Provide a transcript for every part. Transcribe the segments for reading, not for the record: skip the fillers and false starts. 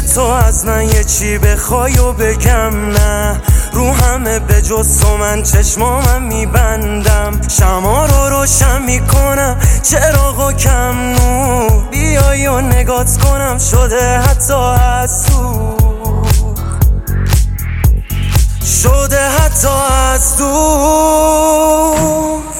تو از من یه چی بخوای و بگم نه، رو همه به جز تو من چشمامم میبندم، شما رو روشن میکنم چراغو کم نور، بیایی و نگات کنم شده حتی از دور، شده حتی از دور.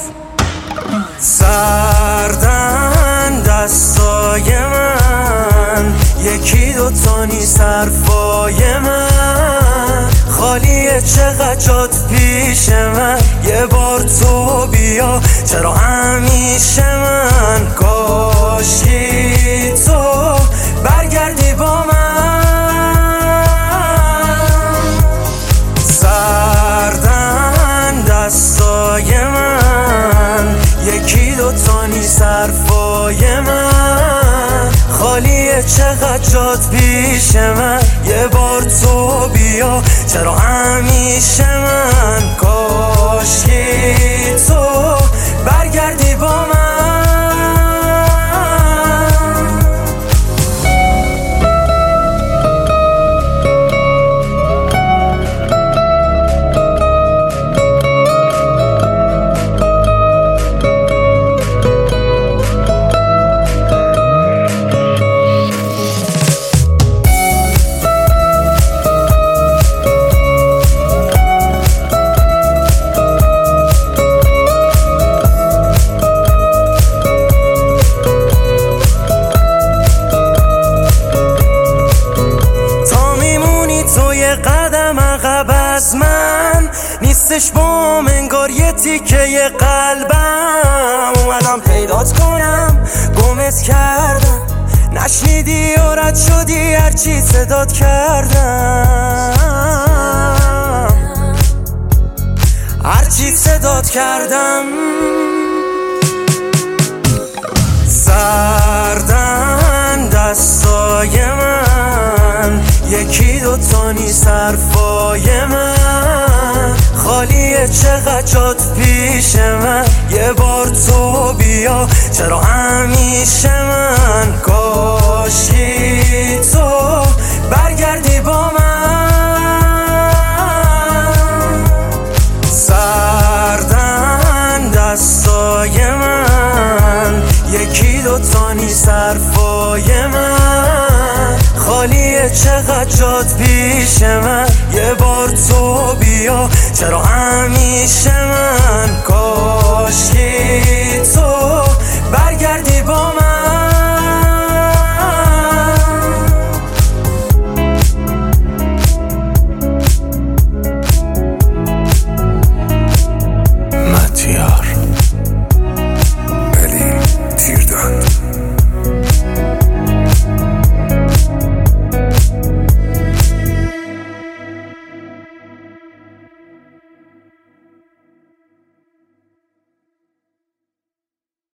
سردن دستای من، یکی دوتا نیست حرفای من، خالیه چقدر جات پیش من، یه بار تو بیا چرا همیشه من، کاشکی تو برگردی با من. سردن دستای من، یکی دوتا نیست حرفای من، خالیه چقدر جات پیش من، یه بار تو بیا چرا همیشه من، کاشکی تو برگردی با من. قدم عقب از من نیستش بام، انگار یه تیکه قلبم، اومدم پیدات کنم گمت کردم، نشنیدی و رد شدی هرچی صدات کردم، هرچی صدات کردم. سردن دستای من، یکی دوتا نیست حرفای من، خالیه چقدر جات پیش من، یه بار تو بیا چرا همیشه من، کاشکی تو برگردی با من. سردن دستای من، یکی دوتا نیست حرفای من، خالیه چقدر جات پیش من، یه بار تو بیا چرا همیشه من.